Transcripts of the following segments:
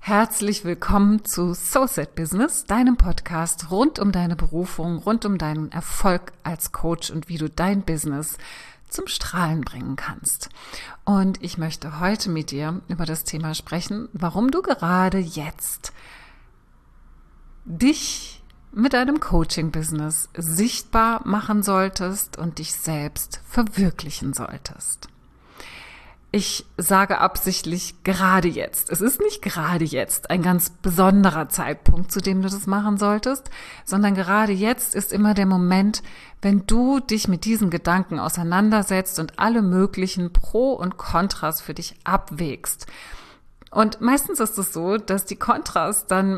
Herzlich willkommen zu Soulset Business, deinem Podcast rund um deine Berufung, rund um deinen Erfolg als Coach und wie du dein Business zum Strahlen bringen kannst. Und ich möchte heute mit dir über das Thema sprechen, warum du gerade jetzt dich mit deinem Coaching-Business sichtbar machen solltest und dich selbst verwirklichen solltest. Ich sage absichtlich gerade jetzt. Es ist nicht gerade jetzt ein ganz besonderer Zeitpunkt, zu dem du das machen solltest, sondern gerade jetzt ist immer der Moment, wenn du dich mit diesen Gedanken auseinandersetzt und alle möglichen Pro und Kontras für dich abwägst. Und meistens ist es so, dass die Kontras dann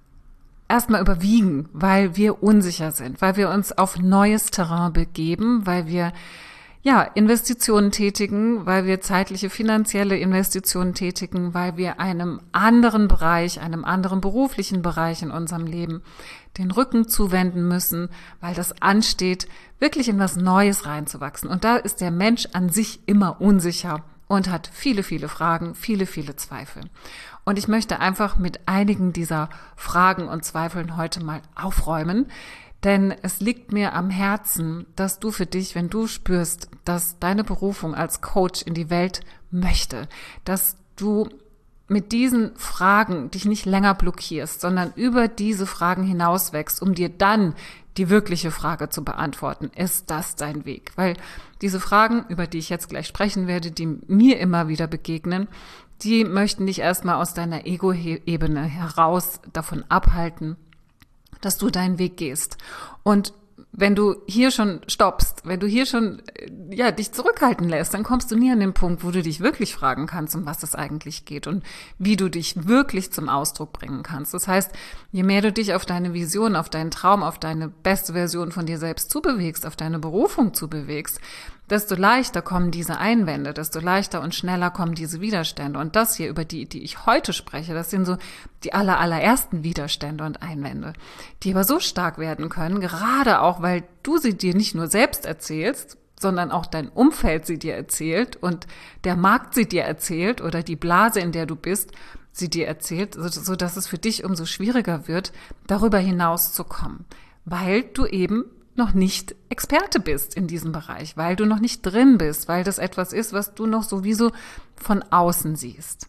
erstmal überwiegen, weil wir unsicher sind, weil wir uns auf neues Terrain begeben, weil wir Investitionen tätigen, weil wir zeitliche, finanzielle Investitionen tätigen, weil wir einem anderen Bereich, einem anderen beruflichen Bereich in unserem Leben den Rücken zuwenden müssen, weil das ansteht, wirklich in was Neues reinzuwachsen. Und da ist der Mensch an sich immer unsicher und hat viele, viele Fragen, viele, viele Zweifel. Und ich möchte einfach mit einigen dieser Fragen und Zweifeln heute mal aufräumen, denn es liegt mir am Herzen, dass du für dich, wenn du spürst, dass deine Berufung als Coach in die Welt möchte, dass du mit diesen Fragen dich nicht länger blockierst, sondern über diese Fragen hinauswächst, um dir dann die wirkliche Frage zu beantworten. Ist das dein Weg? Weil diese Fragen, über die ich jetzt gleich sprechen werde, die mir immer wieder begegnen, die möchten dich erstmal aus deiner Ego-Ebene heraus davon abhalten, dass du deinen Weg gehst. Und wenn du hier schon stoppst, wenn du hier schon dich zurückhalten lässt, dann kommst du nie an den Punkt, wo du dich wirklich fragen kannst, um was es eigentlich geht und wie du dich wirklich zum Ausdruck bringen kannst. Das heißt, je mehr du dich auf deine Vision, auf deinen Traum, auf deine beste Version von dir selbst zubewegst, auf deine Berufung zubewegst, desto leichter kommen diese Einwände, desto leichter und schneller kommen diese Widerstände. Und das hier, über die ich heute spreche, das sind so die allerersten Widerstände und Einwände, die aber so stark werden können, gerade auch, weil du sie dir nicht nur selbst erzählst, sondern auch dein Umfeld sie dir erzählt und der Markt sie dir erzählt oder die Blase, in der du bist, sie dir erzählt, so dass es für dich umso schwieriger wird, darüber hinaus zu kommen, weil du eben noch nicht Experte bist in diesem Bereich, weil du noch nicht drin bist, weil das etwas ist, was du noch sowieso von außen siehst.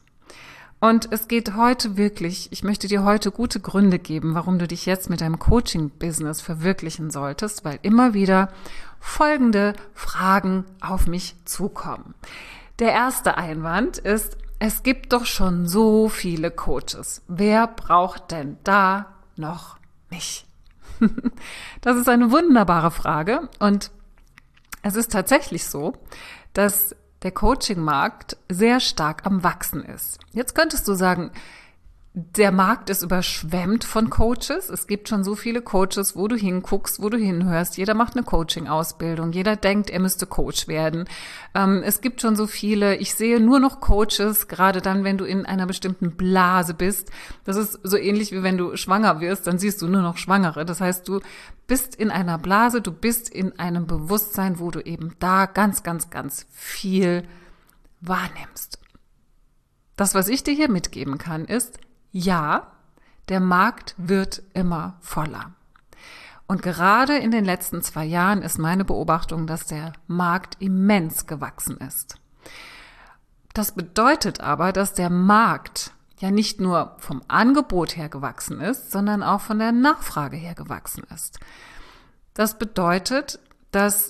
Und es geht heute wirklich, ich möchte dir heute gute Gründe geben, warum du dich jetzt mit deinem Coaching-Business verwirklichen solltest, weil immer wieder folgende Fragen auf mich zukommen. Der erste Einwand ist, es gibt doch schon so viele Coaches. Wer braucht denn da noch mich? Das ist eine wunderbare Frage und es ist tatsächlich so, dass der Coaching-Markt sehr stark am Wachsen ist. Jetzt könntest du sagen, der Markt ist überschwemmt von Coaches. Es gibt schon so viele Coaches, wo du hinguckst, wo du hinhörst. Jeder macht eine Coaching-Ausbildung. Jeder denkt, er müsste Coach werden. Es gibt schon so viele. Ich sehe nur noch Coaches, gerade dann, wenn du in einer bestimmten Blase bist. Das ist so ähnlich wie wenn du schwanger wirst, dann siehst du nur noch Schwangere. Das heißt, du bist in einer Blase, du bist in einem Bewusstsein, wo du eben da ganz, ganz, ganz viel wahrnimmst. Das, was ich dir hier mitgeben kann, ist, ja, der Markt wird immer voller. Und gerade in den letzten 2 Jahren ist meine Beobachtung, dass der Markt immens gewachsen ist. Das bedeutet aber, dass der Markt ja nicht nur vom Angebot her gewachsen ist, sondern auch von der Nachfrage her gewachsen ist. Das bedeutet, dass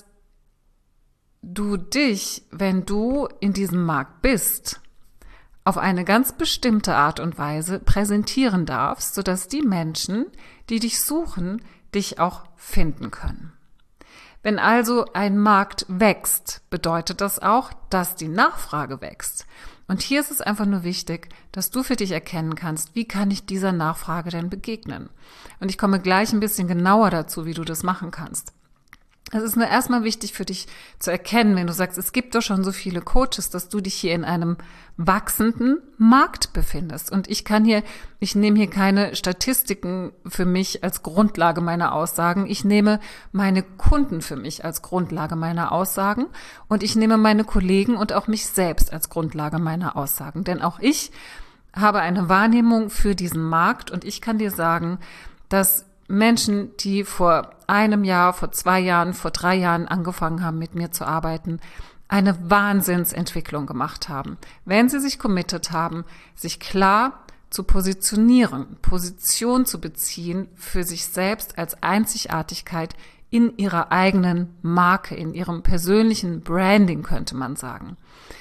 du dich, wenn du in diesem Markt bist, auf eine ganz bestimmte Art und Weise präsentieren darfst, sodass die Menschen, die dich suchen, dich auch finden können. Wenn also ein Markt wächst, bedeutet das auch, dass die Nachfrage wächst. Und hier ist es einfach nur wichtig, dass du für dich erkennen kannst, wie kann ich dieser Nachfrage denn begegnen? Und ich komme gleich ein bisschen genauer dazu, wie du das machen kannst. Es ist nur erstmal wichtig für dich zu erkennen, wenn du sagst, es gibt doch schon so viele Coaches, dass du dich hier in einem wachsenden Markt befindest. Und ich nehme hier keine Statistiken für mich als Grundlage meiner Aussagen. Ich nehme meine Kunden für mich als Grundlage meiner Aussagen und ich nehme meine Kollegen und auch mich selbst als Grundlage meiner Aussagen. Denn auch ich habe eine Wahrnehmung für diesen Markt und ich kann dir sagen, dass Menschen, die vor einem Jahr, vor 2 Jahren, vor 3 Jahren angefangen haben, mit mir zu arbeiten, eine Wahnsinnsentwicklung gemacht haben. Wenn sie sich committed haben, sich klar zu positionieren, Position zu beziehen für sich selbst als Einzigartigkeit in ihrer eigenen Marke, in ihrem persönlichen Branding, könnte man sagen.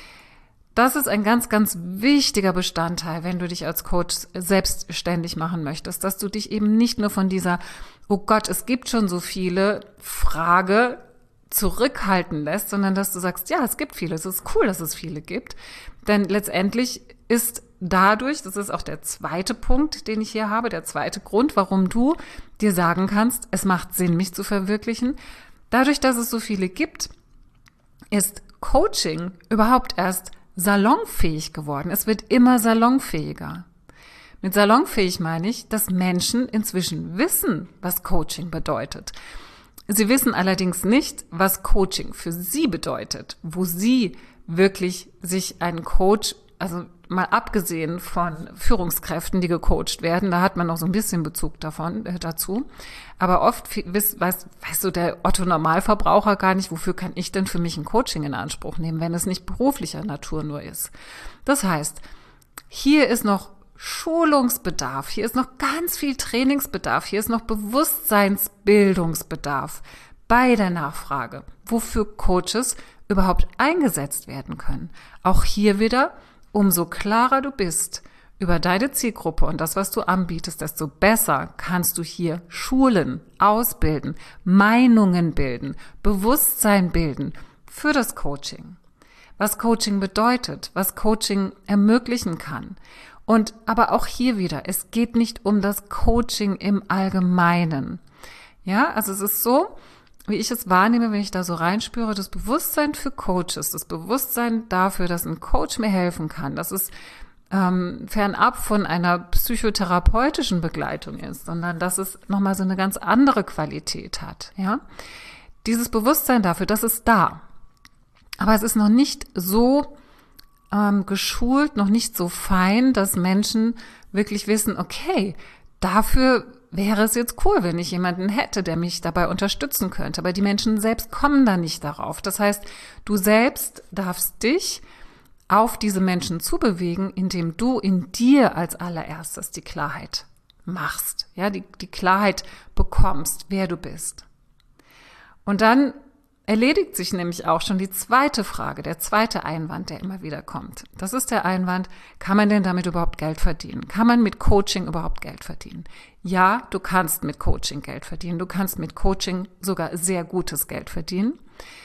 Das ist ein ganz, ganz wichtiger Bestandteil, wenn du dich als Coach selbstständig machen möchtest, dass du dich eben nicht nur von dieser, oh Gott, es gibt schon so viele Frage zurückhalten lässt, sondern dass du sagst, ja, es gibt viele, es ist cool, dass es viele gibt, denn letztendlich ist dadurch, das ist auch der zweite Punkt, den ich hier habe, der zweite Grund, warum du dir sagen kannst, es macht Sinn, mich zu verwirklichen, dadurch, dass es so viele gibt, ist Coaching überhaupt erst salonfähig geworden. Es wird immer salonfähiger. Mit salonfähig meine ich, dass Menschen inzwischen wissen, was Coaching bedeutet. Sie wissen allerdings nicht, was Coaching für sie bedeutet, wo sie wirklich sich einen Coach, also mal abgesehen von Führungskräften, die gecoacht werden, da hat man noch so ein bisschen Bezug dazu. Aber oft weiß so der Otto-Normalverbraucher gar nicht, wofür kann ich denn für mich ein Coaching in Anspruch nehmen, wenn es nicht beruflicher Natur nur ist. Das heißt, hier ist noch Schulungsbedarf, hier ist noch ganz viel Trainingsbedarf, hier ist noch Bewusstseinsbildungsbedarf bei der Nachfrage, wofür Coaches überhaupt eingesetzt werden können. Auch hier wieder, umso klarer du bist über deine Zielgruppe und das, was du anbietest, desto besser kannst du hier schulen, ausbilden, Meinungen bilden, Bewusstsein bilden für das Coaching. Was Coaching bedeutet, was Coaching ermöglichen kann. Und aber auch hier wieder, es geht nicht um das Coaching im Allgemeinen. Ja, also es ist so, wie ich es wahrnehme, wenn ich da so reinspüre, das Bewusstsein für Coaches, das Bewusstsein dafür, dass ein Coach mir helfen kann, dass es fernab von einer psychotherapeutischen Begleitung ist, sondern dass es nochmal so eine ganz andere Qualität hat. Ja, dieses Bewusstsein dafür, das ist da. Aber es ist noch nicht so geschult, noch nicht so fein, dass Menschen wirklich wissen, okay, dafür wäre es jetzt cool, wenn ich jemanden hätte, der mich dabei unterstützen könnte. Aber die Menschen selbst kommen da nicht darauf. Das heißt, du selbst darfst dich auf diese Menschen zubewegen, indem du in dir als allererstes die Klarheit machst, ja, die Klarheit bekommst, wer du bist. Und dann erledigt sich nämlich auch schon die zweite Frage, der zweite Einwand, der immer wieder kommt. Das ist der Einwand, kann man denn damit überhaupt Geld verdienen? Kann man mit Coaching überhaupt Geld verdienen? Ja, du kannst mit Coaching Geld verdienen. Du kannst mit Coaching sogar sehr gutes Geld verdienen.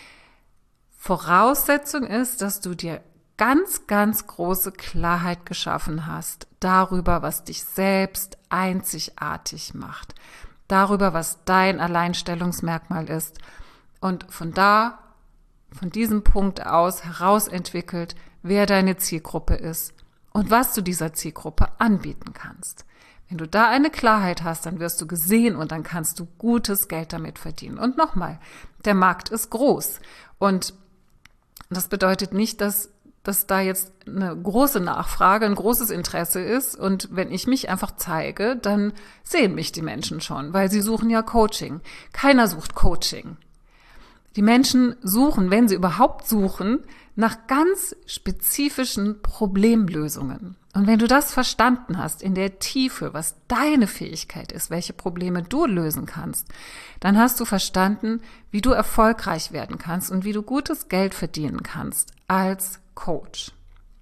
Voraussetzung ist, dass du dir ganz, ganz große Klarheit geschaffen hast darüber, was dich selbst einzigartig macht, darüber, was dein Alleinstellungsmerkmal ist und von diesem Punkt aus heraus entwickelt, wer deine Zielgruppe ist und was du dieser Zielgruppe anbieten kannst. Wenn du da eine Klarheit hast, dann wirst du gesehen und dann kannst du gutes Geld damit verdienen. Und nochmal, der Markt ist groß und das bedeutet nicht, dass da jetzt eine große Nachfrage, ein großes Interesse ist und wenn ich mich einfach zeige, dann sehen mich die Menschen schon, weil sie suchen ja Coaching. Keiner sucht Coaching. Die Menschen suchen, wenn sie überhaupt suchen, nach ganz spezifischen Problemlösungen. Und wenn du das verstanden hast in der Tiefe, was deine Fähigkeit ist, welche Probleme du lösen kannst, dann hast du verstanden, wie du erfolgreich werden kannst und wie du gutes Geld verdienen kannst als Coach.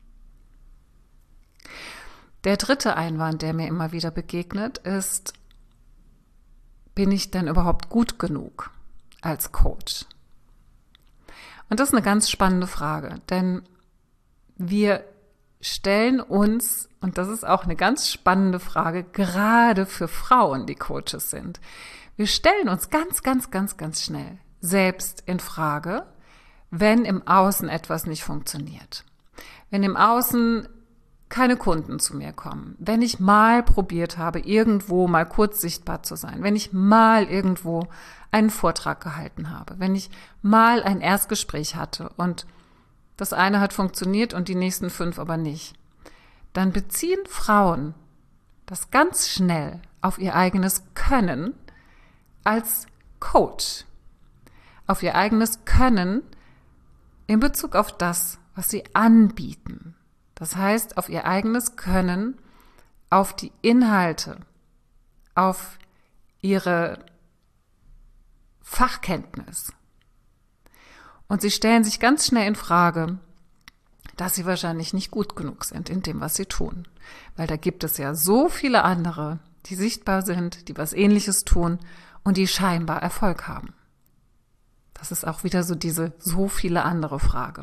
Der dritte Einwand, der mir immer wieder begegnet, ist, bin ich denn überhaupt gut genug als Coach? Und das ist eine ganz spannende Frage, denn wir stellen uns, und das ist auch eine ganz spannende Frage, gerade für Frauen, die Coaches sind, wir stellen uns ganz, ganz, ganz, ganz schnell selbst in Frage, wenn im Außen etwas nicht funktioniert. Wenn im Außen keine Kunden zu mir kommen, wenn ich mal probiert habe, irgendwo mal kurz sichtbar zu sein, wenn ich mal irgendwo einen Vortrag gehalten habe, wenn ich mal ein Erstgespräch hatte und das eine hat funktioniert und die nächsten 5 aber nicht, dann beziehen Frauen das ganz schnell auf ihr eigenes Können als Coach, auf ihr eigenes Können in Bezug auf das, was sie anbieten. Das heißt, auf ihr eigenes Können, auf die Inhalte, auf ihre Fachkenntnis. Und sie stellen sich ganz schnell in Frage, dass sie wahrscheinlich nicht gut genug sind in dem, was sie tun. Weil da gibt es ja so viele andere, die sichtbar sind, die was Ähnliches tun und die scheinbar Erfolg haben. Das ist auch wieder so diese so viele andere Frage.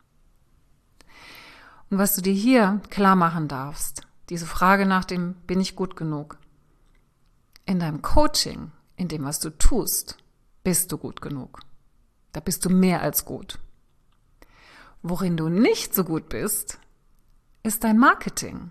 Und was du dir hier klar machen darfst, diese Frage nach dem, bin ich gut genug? In deinem Coaching, in dem, was du tust, bist du gut genug. Da bist du mehr als gut. Worin du nicht so gut bist, ist dein Marketing.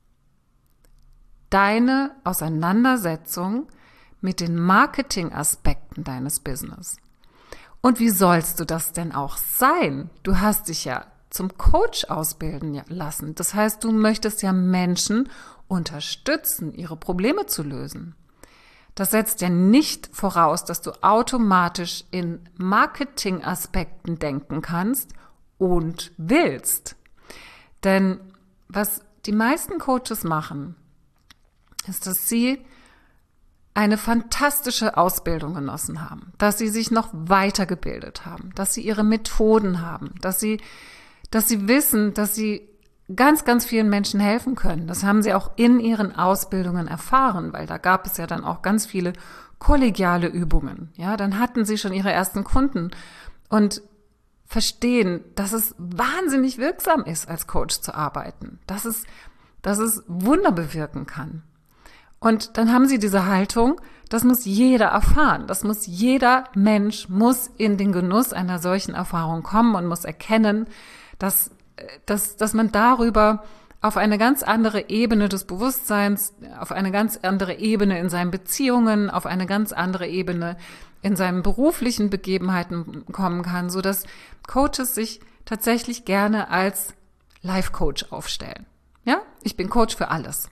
Deine Auseinandersetzung mit den Marketingaspekten deines Business. Und wie sollst du das denn auch sein? Du hast dich ja zum Coach ausbilden lassen. Das heißt, du möchtest ja Menschen unterstützen, ihre Probleme zu lösen. Das setzt ja nicht voraus, dass du automatisch in Marketingaspekten denken kannst und willst. Denn was die meisten Coaches machen, ist, dass sie eine fantastische Ausbildung genossen haben, dass sie sich noch weitergebildet haben, dass sie ihre Methoden haben, dass sie wissen, dass sie ganz, ganz vielen Menschen helfen können. Das haben sie auch in ihren Ausbildungen erfahren, weil da gab es ja dann auch ganz viele kollegiale Übungen. Ja, dann hatten sie schon ihre ersten Kunden und verstehen, dass es wahnsinnig wirksam ist, als Coach zu arbeiten, dass es Wunder bewirken kann. Und dann haben sie diese Haltung, das muss jeder erfahren, jeder Mensch muss in den Genuss einer solchen Erfahrung kommen und muss erkennen, dass man darüber auf eine ganz andere Ebene des Bewusstseins, auf eine ganz andere Ebene in seinen Beziehungen, auf eine ganz andere Ebene in seinen beruflichen Begebenheiten kommen kann, so dass Coaches sich tatsächlich gerne als Life-Coach aufstellen. Ja, ich bin Coach für alles.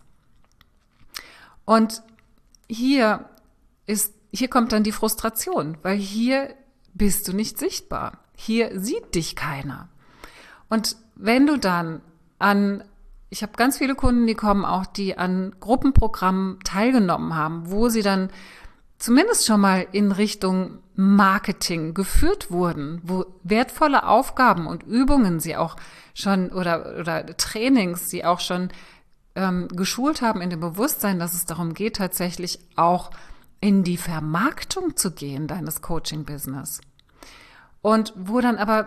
Und hier kommt dann die Frustration, weil hier bist du nicht sichtbar. Hier sieht dich keiner. Und wenn du dann ich habe ganz viele Kunden, die kommen auch, die an Gruppenprogrammen teilgenommen haben, wo sie dann zumindest schon mal in Richtung Marketing geführt wurden, wo wertvolle Aufgaben und Übungen sie auch schon oder Trainings sie auch schon geschult haben in dem Bewusstsein, dass es darum geht, tatsächlich auch in die Vermarktung zu gehen, deines Coaching-Business. Und wo dann aber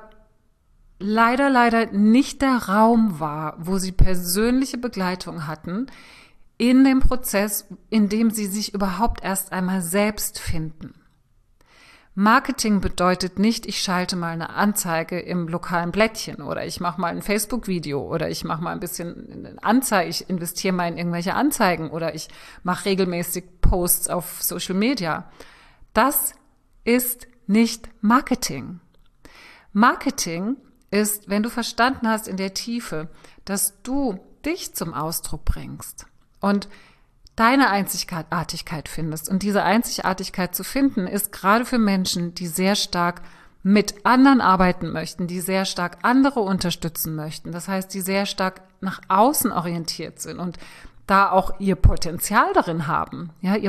leider nicht der Raum war, wo sie persönliche Begleitung hatten, in dem Prozess, in dem sie sich überhaupt erst einmal selbst finden. Marketing bedeutet nicht, ich schalte mal eine Anzeige im lokalen Blättchen oder ich mache mal ein Facebook-Video oder ich mache mal ein bisschen Anzeige, ich investiere mal in irgendwelche Anzeigen oder ich mache regelmäßig Posts auf Social Media. Das ist nicht Marketing. Marketing ist, wenn du verstanden hast in der Tiefe, dass du dich zum Ausdruck bringst und deine Einzigartigkeit findest. Und diese Einzigartigkeit zu finden, ist gerade für Menschen, die sehr stark mit anderen arbeiten möchten, die sehr stark andere unterstützen möchten. Das heißt, die sehr stark nach außen orientiert sind und da auch ihr Potenzial darin haben,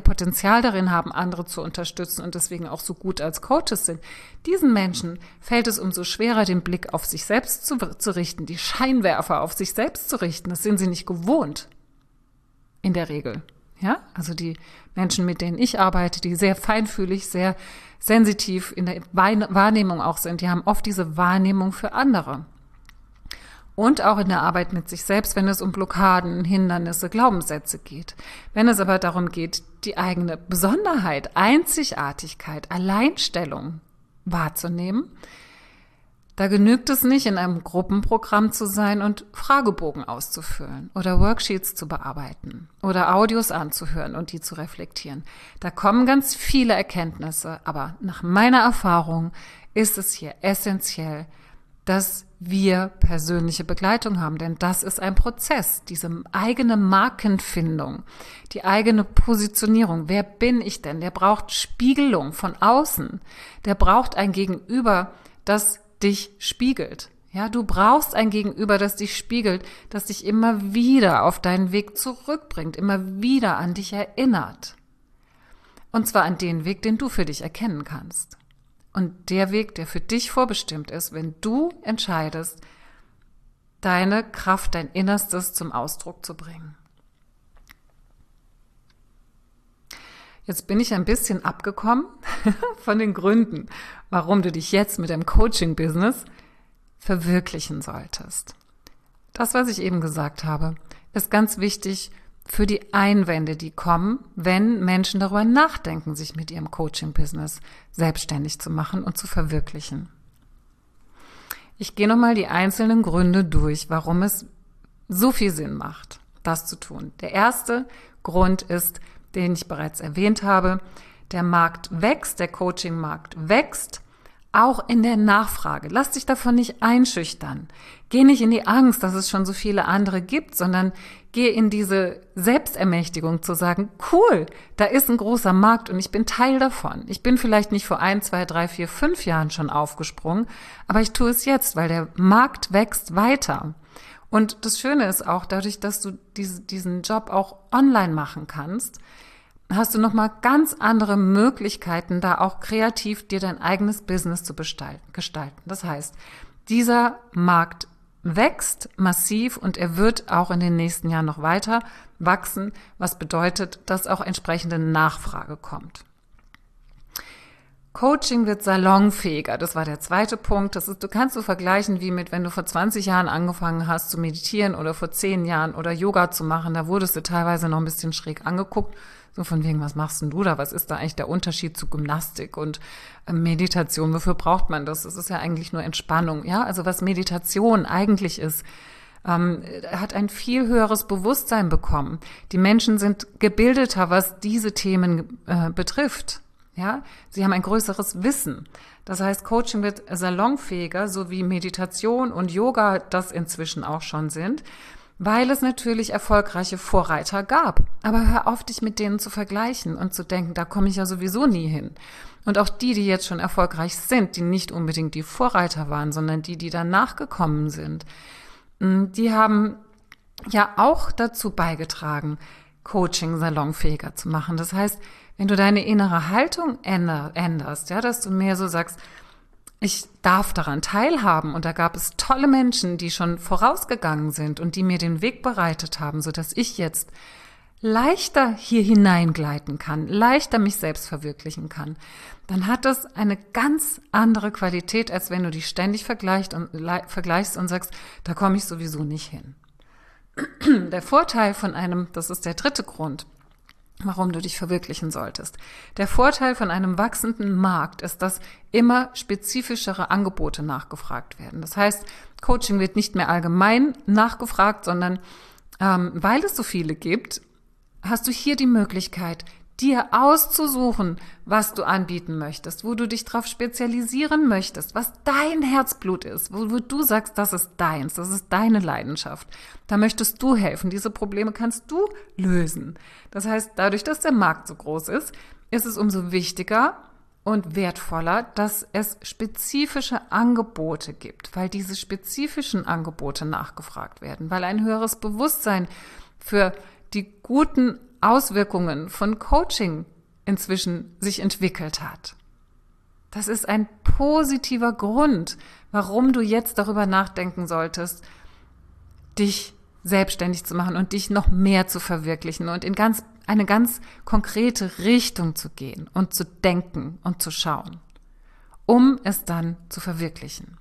andere zu unterstützen und deswegen auch so gut als Coaches sind. Diesen Menschen fällt es umso schwerer, den Blick auf sich selbst zu richten, die Scheinwerfer auf sich selbst zu richten. Das sind sie nicht gewohnt. In der Regel. Ja, also die Menschen, mit denen ich arbeite, die sehr feinfühlig, sehr sensitiv in der Wahrnehmung auch sind, die haben oft diese Wahrnehmung für andere. Und auch in der Arbeit mit sich selbst, wenn es um Blockaden, Hindernisse, Glaubenssätze geht. Wenn es aber darum geht, die eigene Besonderheit, Einzigartigkeit, Alleinstellung wahrzunehmen, da genügt es nicht, in einem Gruppenprogramm zu sein und Fragebogen auszufüllen oder Worksheets zu bearbeiten oder Audios anzuhören und die zu reflektieren. Da kommen ganz viele Erkenntnisse, aber nach meiner Erfahrung ist es hier essentiell, dass wir persönliche Begleitung haben. Denn das ist ein Prozess, diese eigene Markenfindung, die eigene Positionierung. Wer bin ich denn? Der braucht Spiegelung von außen. Der braucht ein Gegenüber, das dich spiegelt. Ja, du brauchst ein Gegenüber, das dich spiegelt, das dich immer wieder auf deinen Weg zurückbringt, immer wieder an dich erinnert. Und zwar an den Weg, den du für dich erkennen kannst. Und der Weg, der für dich vorbestimmt ist, wenn du entscheidest, deine Kraft, dein Innerstes zum Ausdruck zu bringen. Jetzt bin ich ein bisschen abgekommen von den Gründen, warum du dich jetzt mit dem Coaching-Business verwirklichen solltest. Das, was ich eben gesagt habe, ist ganz wichtig für die Einwände, die kommen, wenn Menschen darüber nachdenken, sich mit ihrem Coaching-Business selbstständig zu machen und zu verwirklichen. Ich gehe nochmal die einzelnen Gründe durch, warum es so viel Sinn macht, das zu tun. Der erste Grund ist, den ich bereits erwähnt habe, der Markt wächst, der Coaching-Markt wächst, auch in der Nachfrage. Lass dich davon nicht einschüchtern. Geh nicht in die Angst, dass es schon so viele andere gibt, sondern geh in diese Selbstermächtigung zu sagen, cool, da ist ein großer Markt und ich bin Teil davon. Ich bin vielleicht nicht vor 1, 2, 3, 4, 5 Jahren schon aufgesprungen, aber ich tue es jetzt, weil der Markt wächst weiter. Und das Schöne ist auch, dadurch, dass du diesen Job auch online machen kannst, hast du nochmal ganz andere Möglichkeiten, da auch kreativ dir dein eigenes Business zu gestalten. Das heißt, dieser Markt wächst massiv und er wird auch in den nächsten Jahren noch weiter wachsen, was bedeutet, dass auch entsprechende Nachfrage kommt. Coaching wird salonfähiger, das war der zweite Punkt. Du kannst so vergleichen wie mit, wenn du vor 20 Jahren angefangen hast zu meditieren oder vor 10 Jahren oder Yoga zu machen, da wurdest du teilweise noch ein bisschen schräg angeguckt. So von wegen, was machst denn du da? Was ist da eigentlich der Unterschied zu Gymnastik und Meditation? Wofür braucht man das? Das ist ja eigentlich nur Entspannung. Ja, also was Meditation eigentlich ist, hat ein viel höheres Bewusstsein bekommen. Die Menschen sind gebildeter, was diese Themen betrifft. Ja, sie haben ein größeres Wissen. Das heißt, Coaching wird salonfähiger, so wie Meditation und Yoga das inzwischen auch schon sind, weil es natürlich erfolgreiche Vorreiter gab. Aber hör auf, dich mit denen zu vergleichen und zu denken, da komme ich ja sowieso nie hin. Und auch die jetzt schon erfolgreich sind, die nicht unbedingt die Vorreiter waren, sondern die danach gekommen sind, die haben ja auch dazu beigetragen, Coaching salonfähiger zu machen. Das heißt, wenn du deine innere Haltung änderst, ja, dass du mehr so sagst, ich darf daran teilhaben und da gab es tolle Menschen, die schon vorausgegangen sind und die mir den Weg bereitet haben, sodass ich jetzt leichter hier hineingleiten kann, leichter mich selbst verwirklichen kann, dann hat das eine ganz andere Qualität, als wenn du dich ständig vergleichst und sagst, da komme ich sowieso nicht hin. Der Vorteil von das ist der dritte Grund, warum du dich verwirklichen solltest. Der Vorteil von einem wachsenden Markt ist, dass immer spezifischere Angebote nachgefragt werden. Das heißt, Coaching wird nicht mehr allgemein nachgefragt, sondern weil es so viele gibt, hast du hier die Möglichkeit, dir auszusuchen, was du anbieten möchtest, wo du dich drauf spezialisieren möchtest, was dein Herzblut ist, wo du sagst, das ist deins, das ist deine Leidenschaft. Da möchtest du helfen. Diese Probleme kannst du lösen. Das heißt, dadurch, dass der Markt so groß ist, ist es umso wichtiger und wertvoller, dass es spezifische Angebote gibt, weil diese spezifischen Angebote nachgefragt werden, weil ein höheres Bewusstsein für die guten Auswirkungen von Coaching inzwischen sich entwickelt hat. Das ist ein positiver Grund, warum du jetzt darüber nachdenken solltest, dich selbstständig zu machen und dich noch mehr zu verwirklichen und in eine ganz konkrete Richtung zu gehen und zu denken und zu schauen, um es dann zu verwirklichen.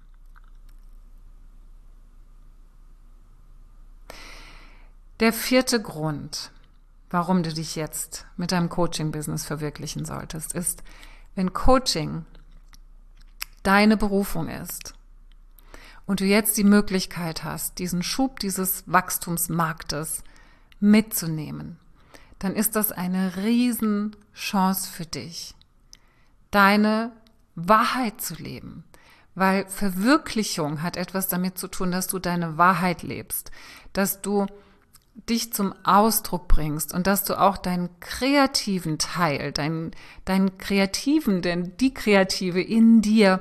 Der vierte Grund, warum du dich jetzt mit deinem Coaching-Business verwirklichen solltest, ist, wenn Coaching deine Berufung ist und du jetzt die Möglichkeit hast, diesen Schub dieses Wachstumsmarktes mitzunehmen, dann ist das eine Riesenchance für dich, deine Wahrheit zu leben, Weil Verwirklichung hat etwas damit zu tun, dass du deine Wahrheit lebst, dass du dich zum Ausdruck bringst und dass du auch deinen kreativen Teil, deinen kreativen, denn die Kreative in dir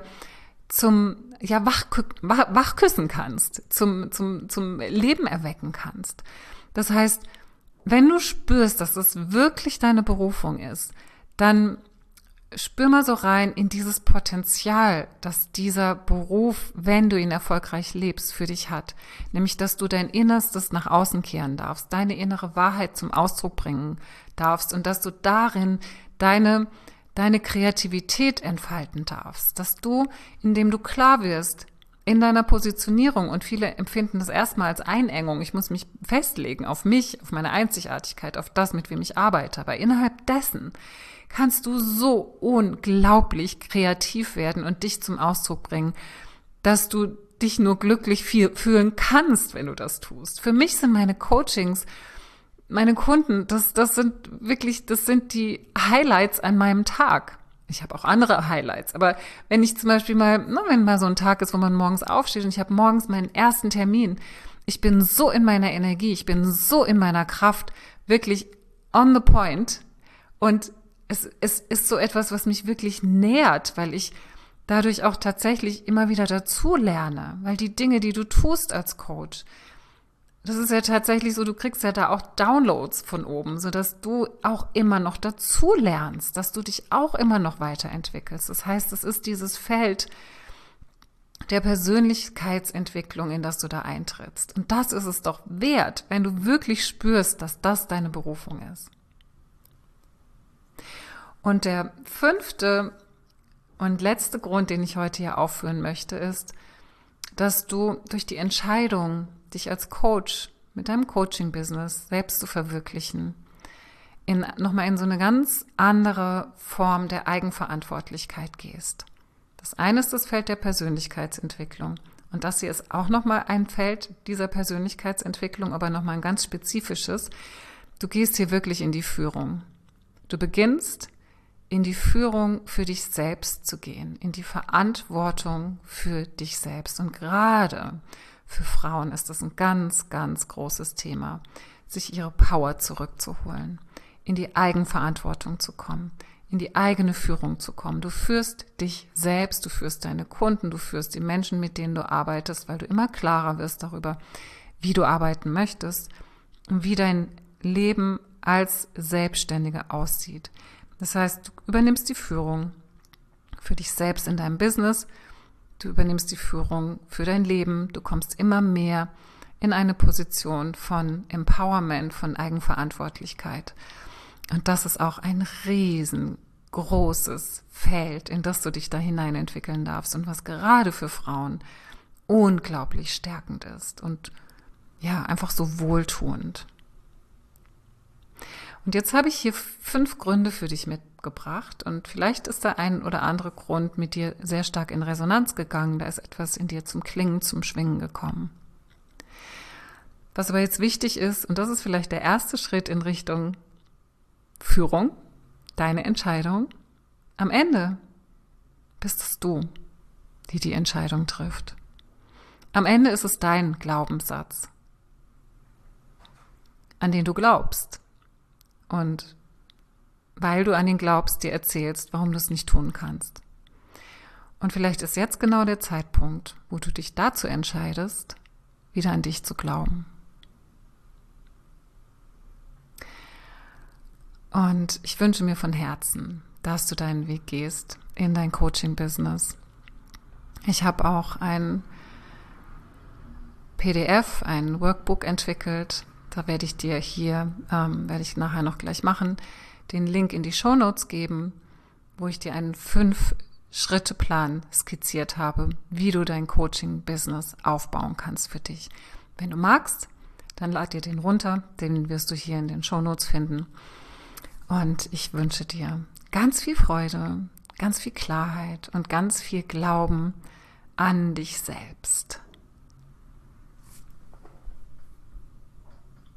wachküssen kannst, zum Leben erwecken kannst. Das heißt, wenn du spürst, dass es wirklich deine Berufung ist, dann spür mal so rein in dieses Potenzial, das dieser Beruf, wenn du ihn erfolgreich lebst, für dich hat. Nämlich, dass du dein Innerstes nach außen kehren darfst, deine innere Wahrheit zum Ausdruck bringen darfst und dass du darin deine Kreativität entfalten darfst. Dass du, indem du klar wirst, in deiner Positionierung, und viele empfinden das erstmal als Einengung, ich muss mich festlegen auf mich, auf meine Einzigartigkeit, auf das, mit wem ich arbeite, aber innerhalb dessen kannst du so unglaublich kreativ werden und dich zum Ausdruck bringen, dass du dich nur glücklich fühlen kannst, wenn du das tust. Für mich sind meine Coachings, meine Kunden, das sind die Highlights an meinem Tag. Ich habe auch andere Highlights, aber wenn ich zum Beispiel wenn mal so ein Tag ist, wo man morgens aufsteht und ich habe morgens meinen ersten Termin, ich bin so in meiner Energie, ich bin so in meiner Kraft, wirklich on the point, und es ist so etwas, was mich wirklich nährt, weil ich dadurch auch tatsächlich immer wieder dazu lerne, weil die Dinge, die du tust als Coach, das ist ja tatsächlich so, du kriegst ja da auch Downloads von oben, sodass du auch immer noch dazu lernst, dass du dich auch immer noch weiterentwickelst. Das heißt, es ist dieses Feld der Persönlichkeitsentwicklung, in das du da eintrittst. Und das ist es doch wert, wenn du wirklich spürst, dass das deine Berufung ist. Und der 5. und letzte Grund, den ich heute hier aufführen möchte, ist, dass du durch die Entscheidung, dich als Coach mit deinem Coaching-Business selbst zu verwirklichen, nochmal in so eine ganz andere Form der Eigenverantwortlichkeit gehst. Das eine ist das Feld der Persönlichkeitsentwicklung. Und das hier ist auch nochmal ein Feld dieser Persönlichkeitsentwicklung, aber nochmal ein ganz spezifisches. Du gehst hier wirklich in die Führung. Du beginnst in die Führung für dich selbst zu gehen, in die Verantwortung für dich selbst. Und gerade für Frauen ist das ein ganz, ganz großes Thema, sich ihre Power zurückzuholen, in die Eigenverantwortung zu kommen, in die eigene Führung zu kommen. Du führst dich selbst, du führst deine Kunden, du führst die Menschen, mit denen du arbeitest, weil du immer klarer wirst darüber, wie du arbeiten möchtest und wie dein Leben als Selbstständige aussieht. Das heißt, du übernimmst die Führung für dich selbst in deinem Business, du übernimmst die Führung für dein Leben, du kommst immer mehr in eine Position von Empowerment, von Eigenverantwortlichkeit. Und das ist auch ein riesengroßes Feld, in das du dich da hinein entwickeln darfst und was gerade für Frauen unglaublich stärkend ist und ja, einfach so wohltuend. Und jetzt habe ich hier 5 Gründe für dich mitgebracht und vielleicht ist der ein oder andere Grund mit dir sehr stark in Resonanz gegangen, da ist etwas in dir zum Klingen, zum Schwingen gekommen. Was aber jetzt wichtig ist, und das ist vielleicht der erste Schritt in Richtung Führung, deine Entscheidung, am Ende bist es du, die die Entscheidung trifft. Am Ende ist es dein Glaubenssatz, an den du glaubst. Und weil du an ihn glaubst, dir erzählst, warum du es nicht tun kannst. Und vielleicht ist jetzt genau der Zeitpunkt, wo du dich dazu entscheidest, wieder an dich zu glauben. Und ich wünsche mir von Herzen, dass du deinen Weg gehst in dein Coaching-Business. Ich habe auch ein PDF, ein Workbook entwickelt. Da werde ich dir hier, werde ich nachher noch gleich machen, den Link in die Shownotes geben, wo ich dir einen 5-Schritte-Plan skizziert habe, wie du dein Coaching-Business aufbauen kannst für dich. Wenn du magst, dann lad dir den runter, den wirst du hier in den Shownotes finden. Und ich wünsche dir ganz viel Freude, ganz viel Klarheit und ganz viel Glauben an dich selbst.